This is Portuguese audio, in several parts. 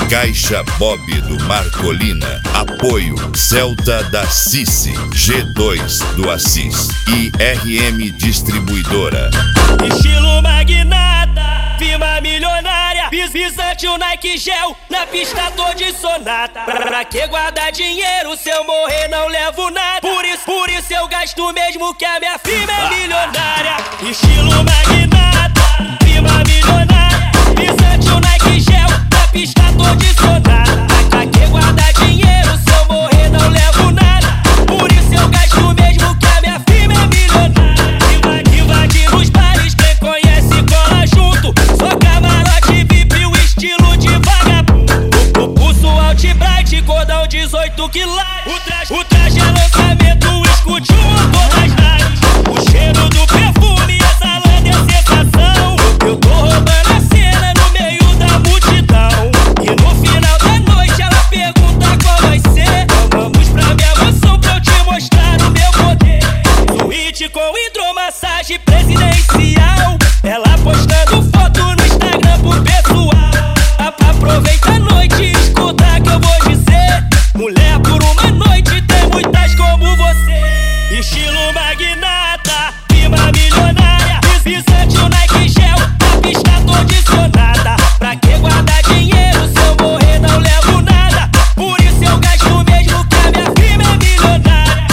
Caixa Bob do Marcolina. Apoio Celta da Cici, G2 do Assis e RM Distribuidora. Estilo magnata, firma milionária, visante o Nike Gel, na pista tô de sonata. Pra que guardar dinheiro, se eu morrer não levo nada. Por isso eu gasto mesmo que a minha firma é milionária. Estilo magnata, firma milionária, visante o Nike Gel, na pista tô de sonata. Pra que guardar dinheiro, se eu morrer não levo nada. Por isso eu gasto mesmo que a minha firma é milionária. Invade nos bares, quem conhece cola junto. Só camarote VIP, o estilo de vagabundo. O pulso Alt-Bright, cordão 18 quilates. O traje é lançamento, escute o motor das naves. O cheiro do perfume exalando é sensação. Eu tô roubando a cena no meio da multidão. E no final da noite ela pergunta qual vai ser. Vamos pra minha mansão pra eu te mostrar o meu poder. Suíte com hidromassagem presidencial. Ela postando foto no Instagram pro pessoal. Aproveita a noite e escuta que eu vou dizer. Mulher por uma noite tem muitas como você. Estilo magnata, firma milionária, visante o Nike Gel, na pista tô de sonata. Pra que guardar dinheiro, se eu morrer não levo nada. Por isso eu gasto mesmo que a minha firma é milionária.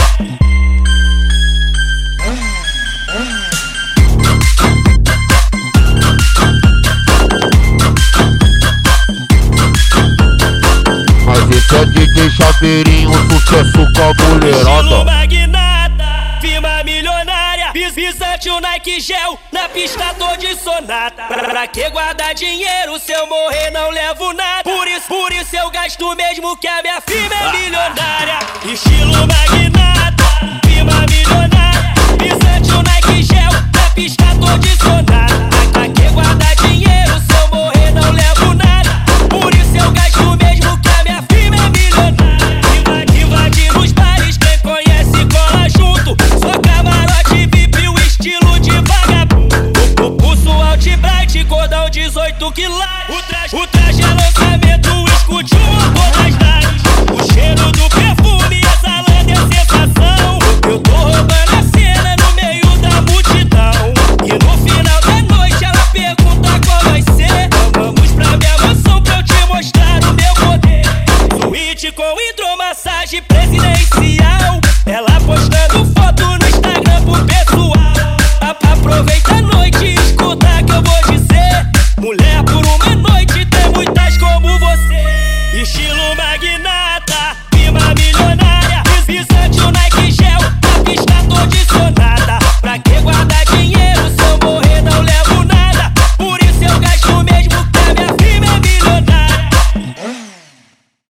Mas esse é DJ Chaveirinho, sucesso com a mulherada. Estilo magnata, firma milionária, visante o Nike Gel, na pista tô de sonata. Pra que guardar dinheiro, se eu morrer não levo nada. Por isso eu gasto mesmo que a minha firma é milionária. Estilo magnata, firma milionária, visante o Nike Gel, na pista tô de sonata. Pra que guardar dinheiro, se eu morrer não levo nada. Por isso eu gasto mesmo que a minha firma é milionária. Invade nos bares, quem conhece cola junto. Só camarote VIP, o estilo de vagabundo. O pulso Alt-Bright, cordão 18 quilates. O traje é lançamento, escute o motor das naves. O cheiro do perfume exalando é sensação. Eu tô roubando a cena no meio da multidão. E no final da noite ela pergunta qual vai ser. Vamos pra minha mansão pra eu te mostrar o meu poder. Suíte com hidromassagem presidencial. Ela postando foto no Instagram pro pessoal. Aproveita a noite e escuta que eu vou dizer. Mulher por uma noite tem muitas como você. Estilo magnata,